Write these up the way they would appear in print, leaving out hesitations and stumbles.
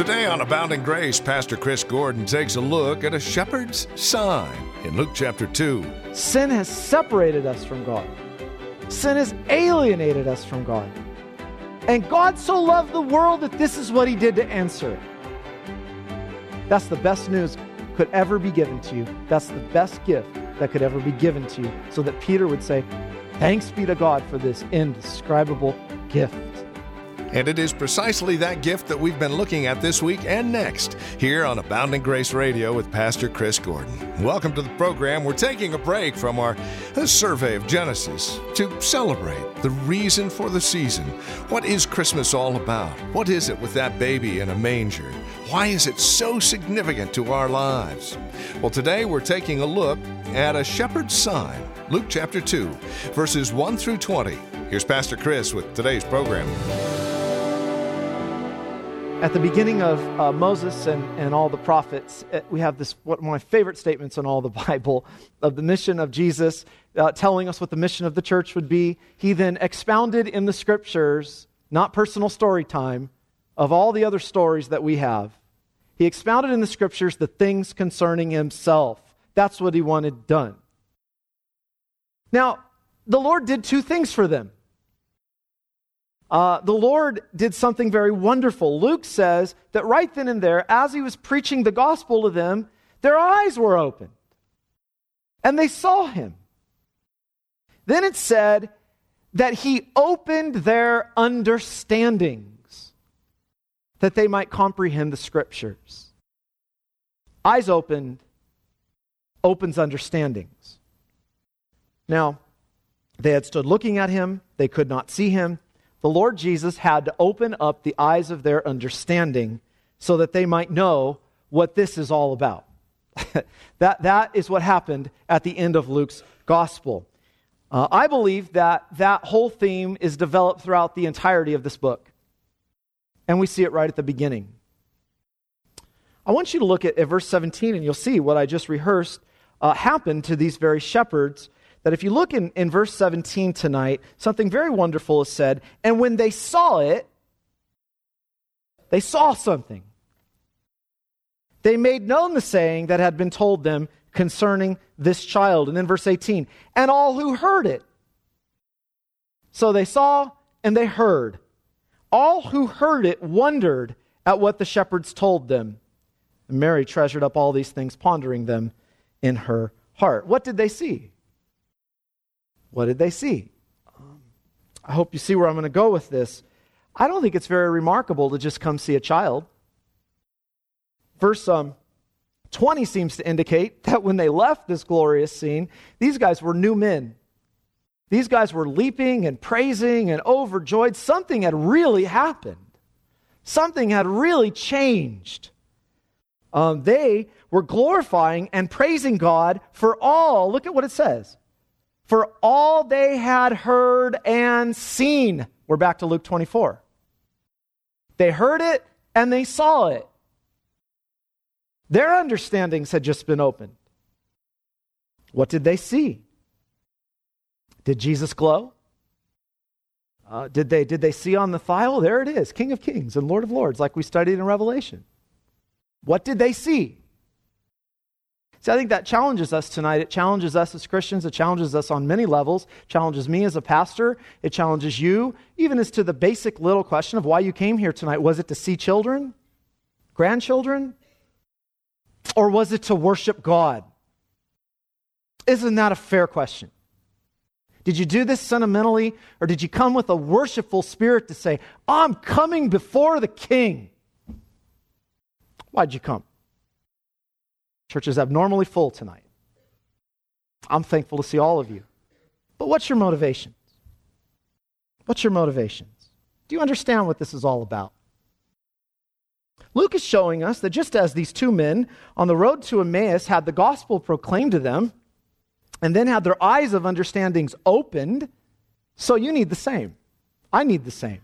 Today on Abounding Grace, Pastor Chris Gordon takes a look at a shepherd's sign in Luke chapter 2. Sin has separated us from God. Sin has alienated us from God. And God so loved the world that this is what he did to answer it. That's the best news could ever be given to you. That's the best gift that could ever be given to you, so that Peter would say, thanks be to God for this indescribable gift. And it is precisely that gift that we've been looking at this week and next here on Abounding Grace Radio with Pastor Chris Gordon. Welcome to the program. We're taking a break from our survey of Genesis to celebrate the reason for the season. What is Christmas all about? What is it with that baby in a manger? Why is it so significant to our lives? Well, today we're taking a look at a shepherd's sign, Luke chapter 2, verses 1 through 20. Here's Pastor Chris with today's program. At the beginning of Moses and all the prophets, we have this, one of my favorite statements in all the Bible, of the mission of Jesus, telling us what the mission of the church would be. He then expounded in the scriptures, not personal story time, of all the other stories that we have. He expounded in the scriptures the things concerning himself. That's what he wanted done. Now, the Lord did two things for them. The Lord did something very wonderful. Luke says that right then and there, as he was preaching the gospel to them, their eyes were opened, and they saw him. Then it said that he opened their understandings, that they might comprehend the scriptures. Eyes opened opens understandings. Now, they had stood looking at him. They could not see him. The Lord Jesus had to open up the eyes of their understanding so that they might know what this is all about. That is what happened at the end of Luke's gospel. I believe that whole theme is developed throughout the entirety of this book. And we see it right at the beginning. I want you to look at verse 17, and you'll see what I just rehearsed happened to these very shepherds. That if you look in verse 17 tonight, something very wonderful is said. And when they saw it, they saw something. They made known the saying that had been told them concerning this child. And then verse 18, and all who heard it. So they saw and they heard. All who heard it wondered at what the shepherds told them. And Mary treasured up all these things, pondering them in her heart. What did they see? What did they see? I hope you see where I'm going to go with this. I don't think it's very remarkable to just come see a child. Verse 20 seems to indicate that when they left this glorious scene, these guys were new men. These guys were leaping and praising and overjoyed. Something had really happened. Something had really changed. They were glorifying and praising God for all. Look at what it says. For all they had heard and seen. We're back to Luke 24. They heard it and they saw it. Their understandings had just been opened. What did they see? Did Jesus glow? Did they see on the thigh? There it is, King of Kings and Lord of Lords, like we studied in Revelation. What did they see? See, I think that challenges us tonight. It challenges us as Christians. It challenges us on many levels. It challenges me as a pastor. It challenges you, even as to the basic little question of why you came here tonight. Was it to see children? Grandchildren? Or was it to worship God? Isn't that a fair question? Did you do this sentimentally, or did you come with a worshipful spirit to say, I'm coming before the King? Why'd you come? Church is abnormally full tonight. I'm thankful to see all of you. But what's your motivations? What's your motivations? Do you understand what this is all about? Luke is showing us that just as these two men on the road to Emmaus had the gospel proclaimed to them and then had their eyes of understandings opened, so you need the same. I need the same.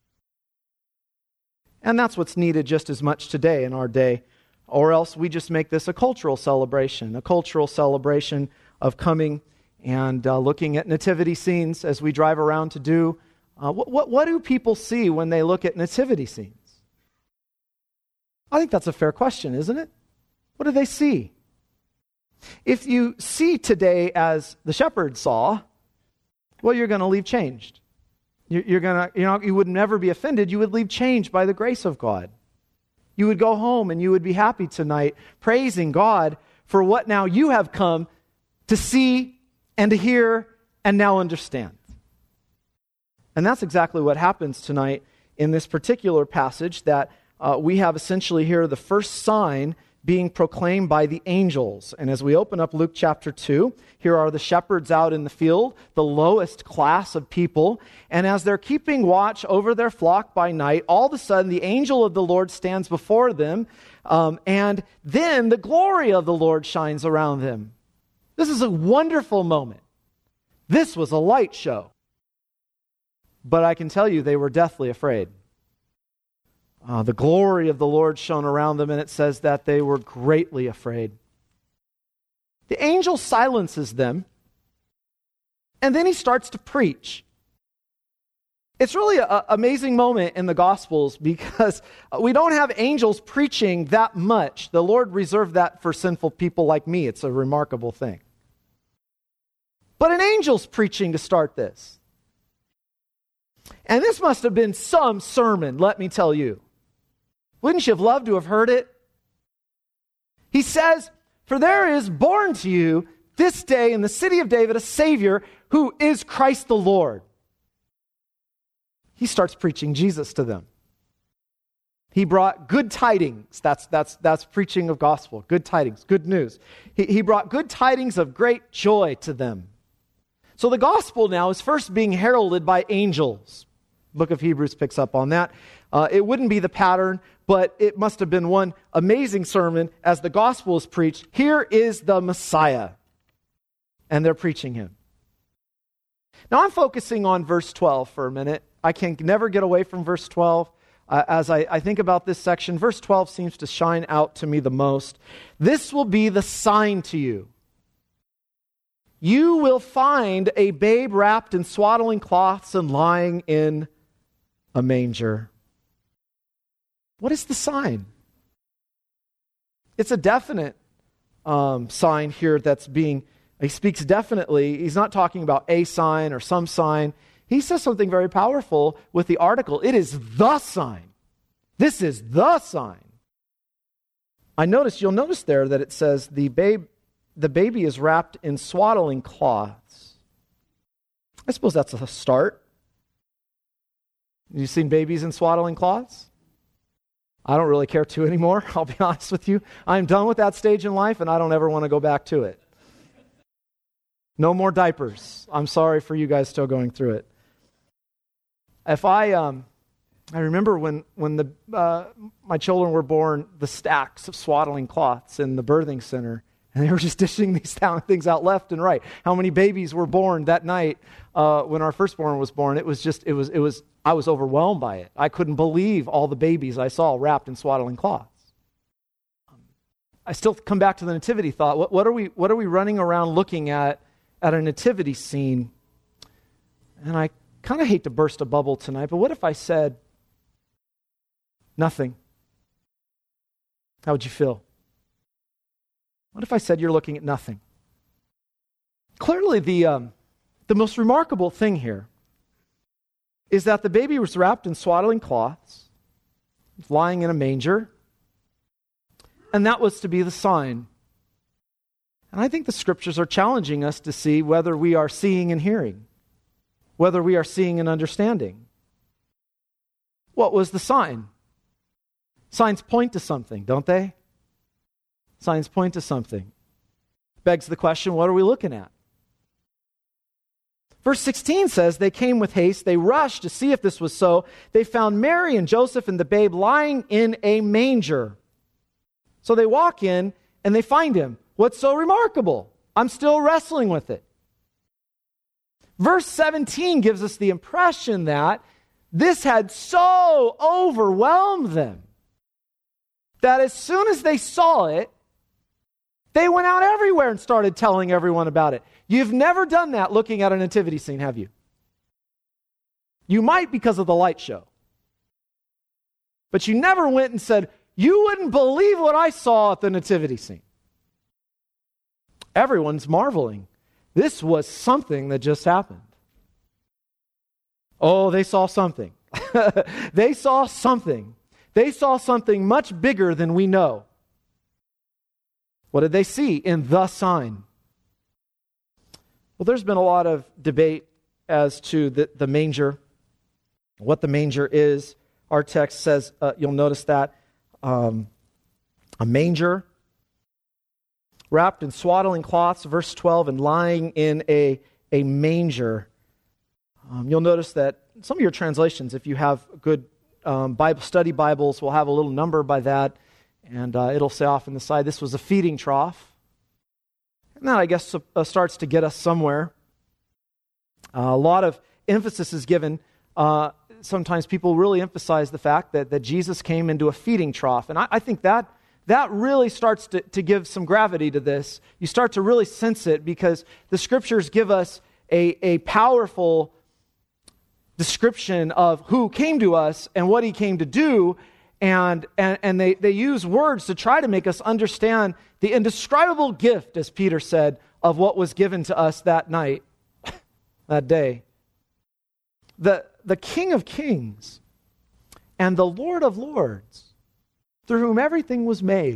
And that's what's needed just as much today in our day. Or else we just make this a cultural celebration of coming and looking at nativity scenes as we drive around to do. What do people see when they look at nativity scenes? I think that's a fair question, isn't it? What do they see? If you see today as the shepherds saw, well, you're going to leave changed. You would never be offended. You would leave changed by the grace of God. You would go home and you would be happy tonight, praising God for what now you have come to see and to hear and now understand. And that's exactly what happens tonight in this particular passage that we have essentially here the first sign being proclaimed by the angels. And as we open up Luke chapter 2, here are the shepherds out in the field, the lowest class of people. And as they're keeping watch over their flock by night, all of a sudden the angel of the Lord stands before them, and then the glory of the Lord shines around them. This is a wonderful moment. This was a light show. But I can tell you they were deathly afraid. The glory of the Lord shone around them, and it says that they were greatly afraid. The angel silences them, and then he starts to preach. It's really an amazing moment in the Gospels because we don't have angels preaching that much. The Lord reserved that for sinful people like me. It's a remarkable thing. But an angel's preaching to start this. And this must have been some sermon, let me tell you. Wouldn't you have loved to have heard it? He says, "For there is born to you this day in the city of David a Savior who is Christ the Lord." He starts preaching Jesus to them. He brought good tidings. That's preaching of gospel. Good tidings, good news. He brought good tidings of great joy to them. So the gospel now is first being heralded by angels. The book of Hebrews picks up on that. It wouldn't be the pattern, but it must have been one amazing sermon as the gospel is preached. Here is the Messiah. And they're preaching him. Now I'm focusing on verse 12 for a minute. I can never get away from verse 12. As I think about this section, verse 12 seems to shine out to me the most. This will be the sign to you. You will find a babe wrapped in swaddling cloths and lying in a manger. What is the sign? It's a definite sign here that's being, he speaks definitely. He's not talking about a sign or some sign. He says something very powerful with the article. It is the sign. This is the sign. You'll notice there that it says the baby is wrapped in swaddling cloths. I suppose that's a start. You've seen babies in swaddling cloths? I don't really care to anymore, I'll be honest with you. I'm done with that stage in life, and I don't ever want to go back to it. No more diapers. I'm sorry for you guys still going through it. I remember when my children were born, the stacks of swaddling cloths in the birthing center, and they were just dishing these things out left and right. How many babies were born that night when our firstborn was born? I was overwhelmed by it. I couldn't believe all the babies I saw wrapped in swaddling cloths. I still come back to the nativity thought. What are we running around looking at a nativity scene? And I kind of hate to burst a bubble tonight, but what if I said nothing? How would you feel? What if I said you're looking at nothing? Clearly, the most remarkable thing here is that the baby was wrapped in swaddling cloths, lying in a manger, and that was to be the sign. And I think the scriptures are challenging us to see whether we are seeing and hearing, whether we are seeing and understanding. What was the sign? Signs point to something, don't they? Signs point to something. Begs the question, what are we looking at? Verse 16 says, they came with haste, they rushed to see if this was so. They found Mary and Joseph and the babe lying in a manger. So they walk in and they find him. What's so remarkable? I'm still wrestling with it. Verse 17 gives us the impression that this had so overwhelmed them that as soon as they saw it, they went out everywhere and started telling everyone about it. You've never done that looking at a nativity scene, have you? You might because of the light show. But you never went and said, you wouldn't believe what I saw at the nativity scene. Everyone's marveling. This was something that just happened. Oh, they saw something. They saw something. They saw something much bigger than we know. What did they see in the sign? Well, there's been a lot of debate as to the manger, what the manger is. Our text says, you'll notice that, a manger wrapped in swaddling cloths, verse 12, and lying in a manger. You'll notice that some of your translations, if you have good study Bibles, will have a little number by that, and it'll say off on the side, this was a feeding trough. And that, I guess, starts to get us somewhere. A lot of emphasis is given. Sometimes people really emphasize the fact that Jesus came into a feeding trough. And I think that really starts to give some gravity to this. You start to really sense it because the Scriptures give us a powerful description of who came to us and what He came to do. And they use words to try to make us understand the indescribable gift, as Peter said, of what was given to us that night, that day. The King of Kings and the Lord of Lords, through whom everything was made,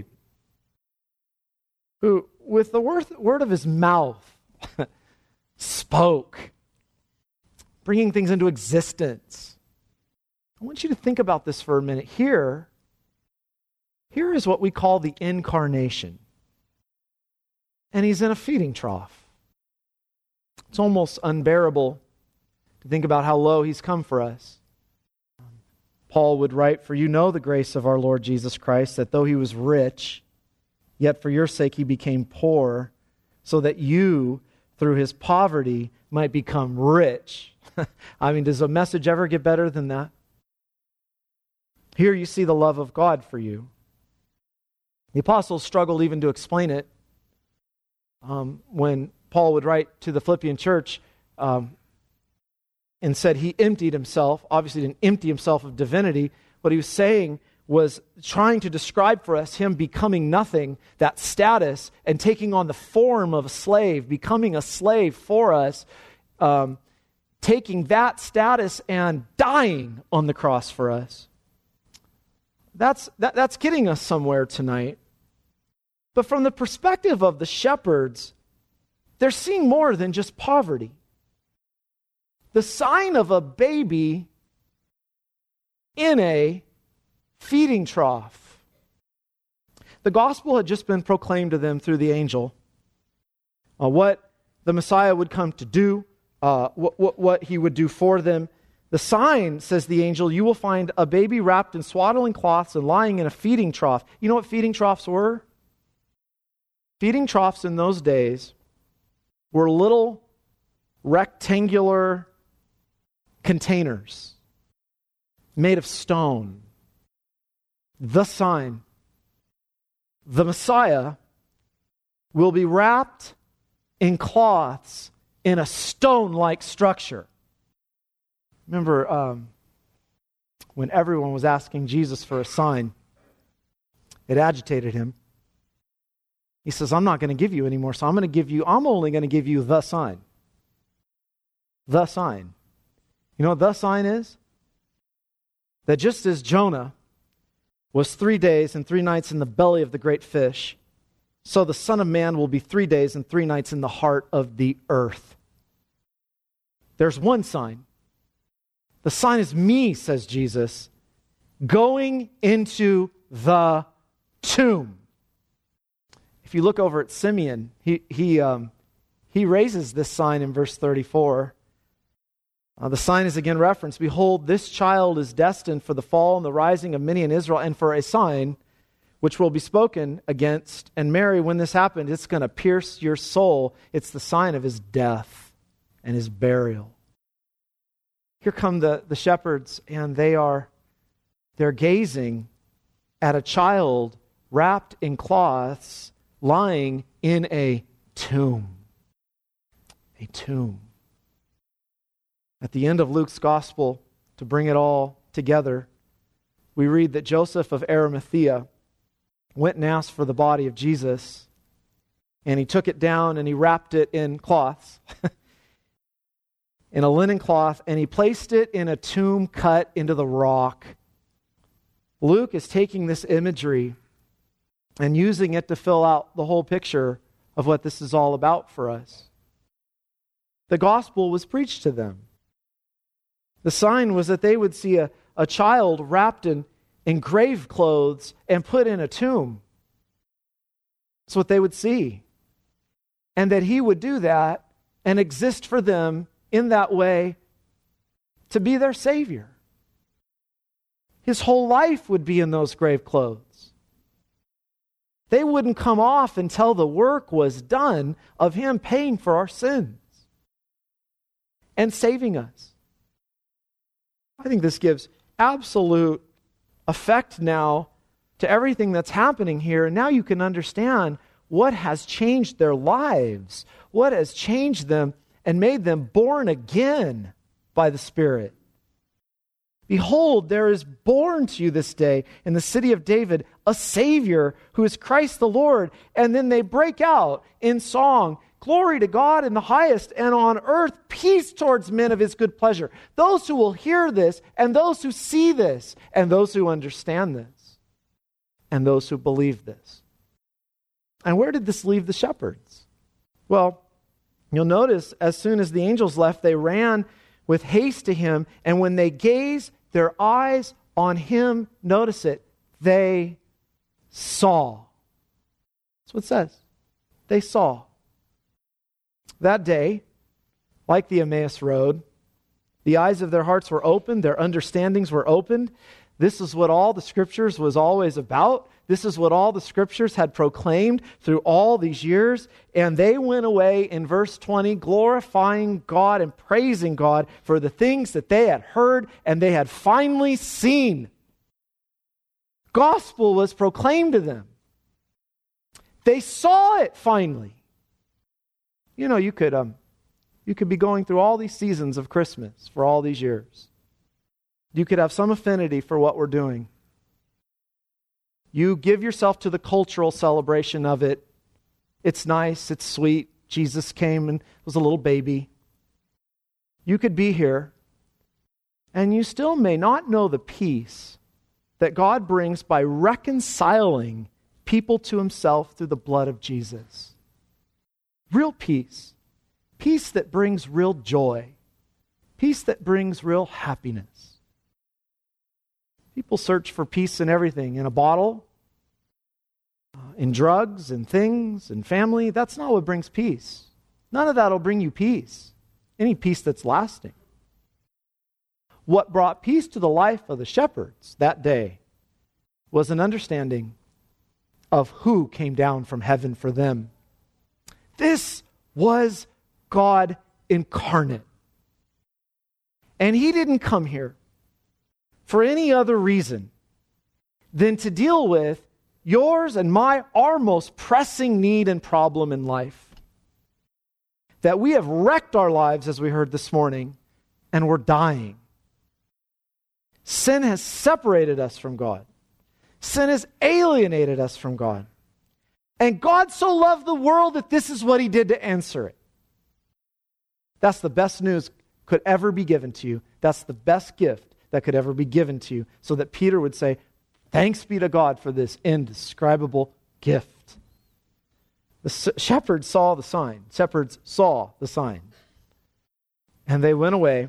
who, with the word of His mouth, spoke, bringing things into existence. I want you to think about this for a minute. Here is what we call the incarnation. And He's in a feeding trough. It's almost unbearable to think about how low He's come for us. Paul would write, "For you know the grace of our Lord Jesus Christ, that though He was rich, yet for your sake He became poor, so that you, through His poverty, might become rich." I mean, does a message ever get better than that? Here you see the love of God for you. The apostles struggled even to explain it. When Paul would write to the Philippian church and said He emptied Himself, obviously didn't empty Himself of divinity. What he was saying was trying to describe for us Him becoming nothing, that status, and taking on the form of a slave, becoming a slave for us, taking that status and dying on the cross for us. That's getting us somewhere tonight. But from the perspective of the shepherds, they're seeing more than just poverty. The sign of a baby in a feeding trough. The gospel had just been proclaimed to them through the angel. What the Messiah would come to do, what He would do for them. The sign, says the angel, you will find a baby wrapped in swaddling cloths and lying in a feeding trough. You know what feeding troughs were? Feeding troughs in those days were little rectangular containers made of stone. The sign, the Messiah, will be wrapped in cloths in a stone-like structure. Remember when everyone was asking Jesus for a sign, it agitated Him. He says, I'm not going to give you any more, so I'm only going to give you the sign. The sign. You know what the sign is? That just as Jonah was 3 days and 3 nights in the belly of the great fish, so the Son of Man will be 3 days and 3 nights in the heart of the earth. There's one sign. The sign is me, says Jesus, going into the tomb. If you look over at Simeon, he raises this sign in verse 34. The sign is again referenced. Behold, this child is destined for the fall and the rising of many in Israel, and for a sign which will be spoken against. And Mary, when this happened, it's going to pierce your soul. It's the sign of His death and His burial. Here come the shepherds, and they're gazing at a child wrapped in cloths, lying in a tomb. A tomb. At the end of Luke's gospel, to bring it all together, we read that Joseph of Arimathea went and asked for the body of Jesus, and he took it down and he wrapped it in cloths, in a linen cloth, and he placed it in a tomb cut into the rock. Luke is taking this imagery and using it to fill out the whole picture of what this is all about for us. The gospel was preached to them. The sign was that they would see a child wrapped in grave clothes and put in a tomb. That's what they would see. And that he would do that and exist for them in that way to be their Savior. His whole life would be in those grave clothes. They wouldn't come off until the work was done of him paying for our sins and saving us. I think this gives absolute effect now to everything that's happening here. And now you can understand what has changed their lives, what has changed them and made them born again by the Spirit. Behold, there is born to you this day in the city of David a Savior who is Christ the Lord. And then they break out in song, glory to God in the highest, and on earth peace towards men of his good pleasure. Those who will hear this, and those who see this, and those who understand this, and those who believe this. And where did this leave the shepherds? Well, you'll notice as soon as the angels left, they ran with haste to him, and when they gazed their eyes on him, notice it, they saw. That's what it says. They saw. That day, like the Emmaus Road, the eyes of their hearts were opened, their understandings were opened. This is what all the Scriptures was always about. This is what all the Scriptures had proclaimed through all these years. And they went away in verse 20, glorifying God and praising God for the things that they had heard and they had finally seen. Gospel was proclaimed to them. They saw it finally. You know, you could be going through all these seasons of Christmas for all these years. You could have some affinity for what we're doing. You give yourself to the cultural celebration of it. It's nice, it's sweet. Jesus came and was a little baby. You could be here, and you still may not know the peace that God brings by reconciling people to himself through the blood of Jesus. Real peace. Peace that brings real joy. Peace that brings real happiness. People search for peace in everything. In a bottle, in drugs, in things, in family. That's not what brings peace. None of that will bring you peace. Any peace that's lasting. What brought peace to the life of the shepherds that day was an understanding of who came down from heaven for them. This was God incarnate. And he didn't come here for any other reason than to deal with yours and our most pressing need and problem in life. That we have wrecked our lives, as we heard this morning, and we're dying. Sin has separated us from God. Sin has alienated us from God. And God so loved the world that this is what he did to answer it. That's the best news could ever be given to you. That's the best gift that could ever be given to you. So that Peter would say, thanks be to God for this indescribable gift. The shepherds saw the sign. Shepherds saw the sign. And they went away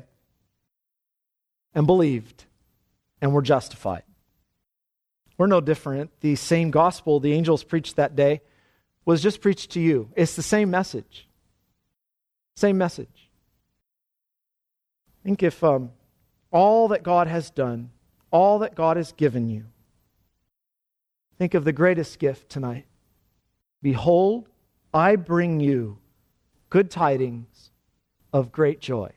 and believed and were justified. We're no different. The same gospel the angels preached that day was just preached to you. It's the same message. Same message. Think if all that God has done, all that God has given you, think of the greatest gift tonight. Behold, I bring you good tidings of great joy.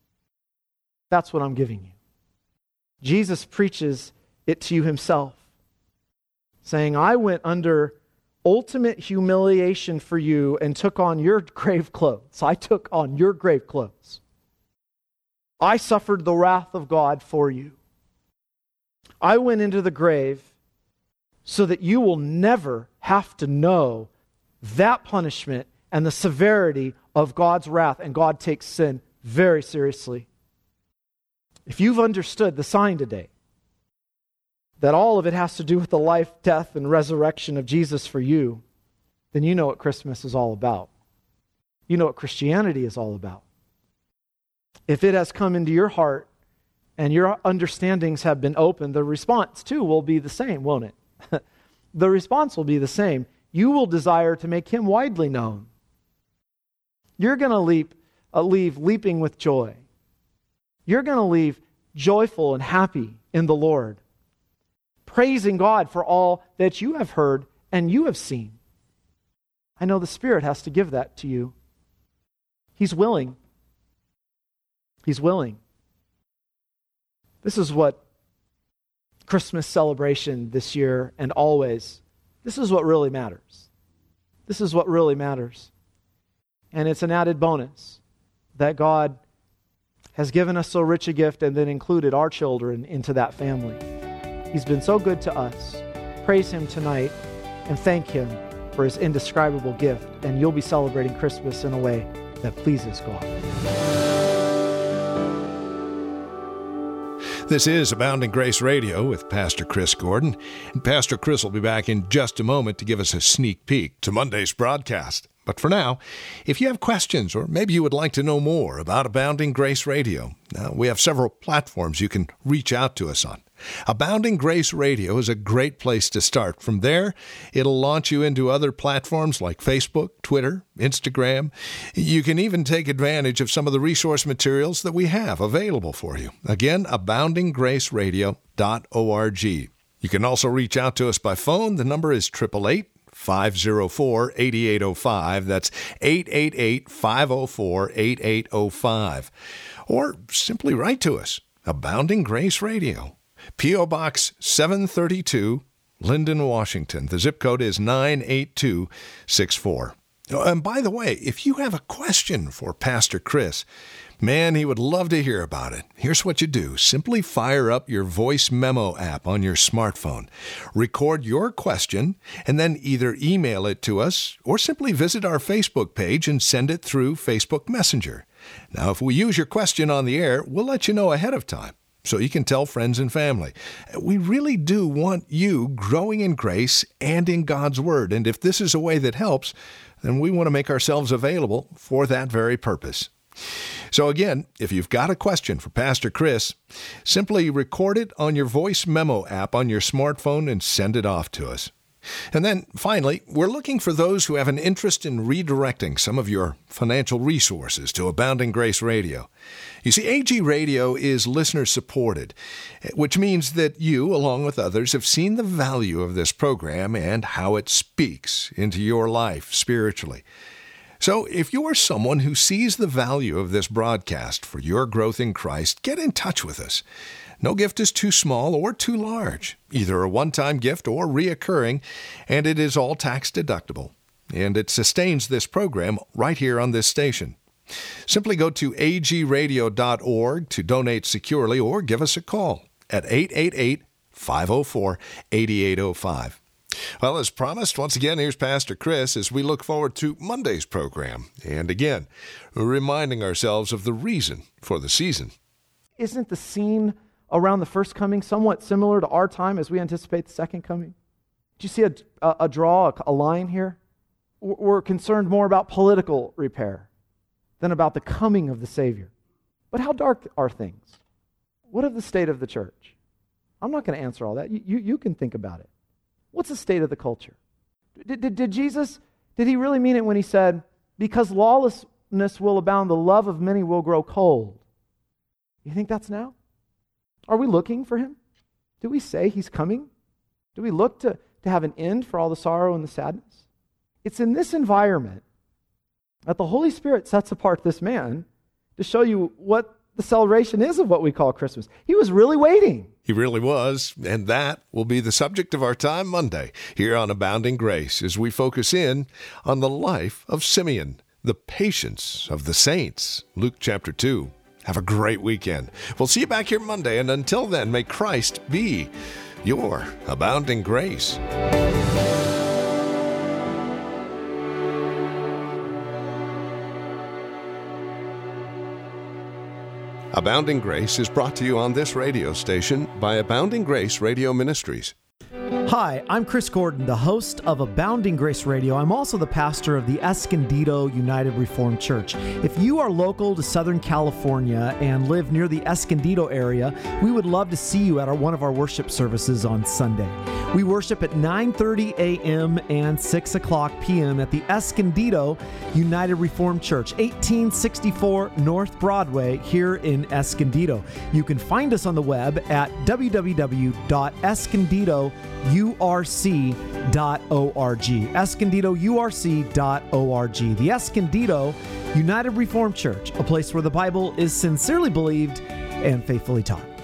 That's what I'm giving you. Jesus preaches it to you himself, saying, I went under ultimate humiliation for you and took on your grave clothes. I took on your grave clothes. I suffered the wrath of God for you. I went into the grave so that you will never have to know that punishment and the severity of God's wrath, and God takes sin very seriously. If you've understood the sign today, that all of it has to do with the life, death, and resurrection of Jesus for you, then you know what Christmas is all about. You know what Christianity is all about. If it has come into your heart and your understandings have been opened, the response too will be the same, won't it? The response will be the same. You will desire to make him widely known. You're going to leave leaping with joy. You're going to leave joyful and happy in the Lord, praising God for all that you have heard and you have seen. I know the Spirit has to give that to you. He's willing. He's willing. This is what Christmas celebration this year and always, this is what really matters. This is what really matters. And it's an added bonus that God has given us so rich a gift and then included our children into that family. He's been so good to us. Praise him tonight and thank him for his indescribable gift, and you'll be celebrating Christmas in a way that pleases God. This is Abounding Grace Radio with Pastor Chris Gordon. And Pastor Chris will be back in just a moment to give us a sneak peek to Monday's broadcast. But for now, if you have questions or maybe you would like to know more about Abounding Grace Radio, we have several platforms you can reach out to us on. Abounding Grace Radio is a great place to start. From there, it'll launch you into other platforms like Facebook, Twitter, Instagram. You can even take advantage of some of the resource materials that we have available for you. Again, aboundinggraceradio.org. You can also reach out to us by phone. The number is 888-504-8805. That's 888-504-8805. Or simply write to us, Abounding Grace Radio. P.O. Box 732, Linden, Washington. The zip code is 98264. And by the way, if you have a question for Pastor Chris, man, he would love to hear about it. Here's what you do. Simply fire up your voice memo app on your smartphone. Record your question and then either email it to us or simply visit our Facebook page and send it through Facebook Messenger. Now, if we use your question on the air, we'll let you know ahead of time, so you can tell friends and family. We really do want you growing in grace and in God's Word. And if this is a way that helps, then we want to make ourselves available for that very purpose. So again, if you've got a question for Pastor Chris, simply record it on your voice memo app on your smartphone and send it off to us. And then, finally, we're looking for those who have an interest in redirecting some of your financial resources to Abounding Grace Radio. You see, AG Radio is listener-supported, which means that you, along with others, have seen the value of this program and how it speaks into your life spiritually. So if you are someone who sees the value of this broadcast for your growth in Christ, get in touch with us. No gift is too small or too large, either a one-time gift or reoccurring, and it is all tax deductible. And it sustains this program right here on this station. Simply go to agradio.org to donate securely or give us a call at 888-504-8805. Well, as promised, once again, here's Pastor Chris as we look forward to Monday's program. And again, reminding ourselves of the reason for the season. Isn't the scene around the first coming somewhat similar to our time as we anticipate the second coming? Do you see a line here? We're concerned more about political repair than about the coming of the Savior. But how dark are things? What of the state of the church? I'm not going to answer all that. You can think about it. What's the state of the culture? Did Jesus, did he really mean it when he said, because lawlessness will abound, the love of many will grow cold? You think that's now? Are we looking for him? Do we say he's coming? Do we look to have an end for all the sorrow and the sadness? It's in this environment that the Holy Spirit sets apart this man to show you what the celebration is of what we call Christmas. He was really waiting. He really was, and that will be the subject of our time Monday here on Abounding Grace as we focus in on the life of Simeon, the patience of the saints, Luke chapter 2. Have a great weekend. We'll see you back here Monday, and until then, may Christ be your abounding grace. Abounding Grace is brought to you on this radio station by Abounding Grace Radio Ministries. Hi, I'm Chris Gordon, the host of Abounding Grace Radio. I'm also the pastor of the Escondido United Reformed Church. If you are local to Southern California and live near the Escondido area, we would love to see you at one of our worship services on Sunday. We worship at 9:30 a.m. and 6 o'clock p.m. at the Escondido United Reformed Church, 1864 North Broadway here in Escondido. You can find us on the web at www.escondidourc.org, escondidourc.org. The Escondido United Reformed Church, a place where the Bible is sincerely believed and faithfully taught.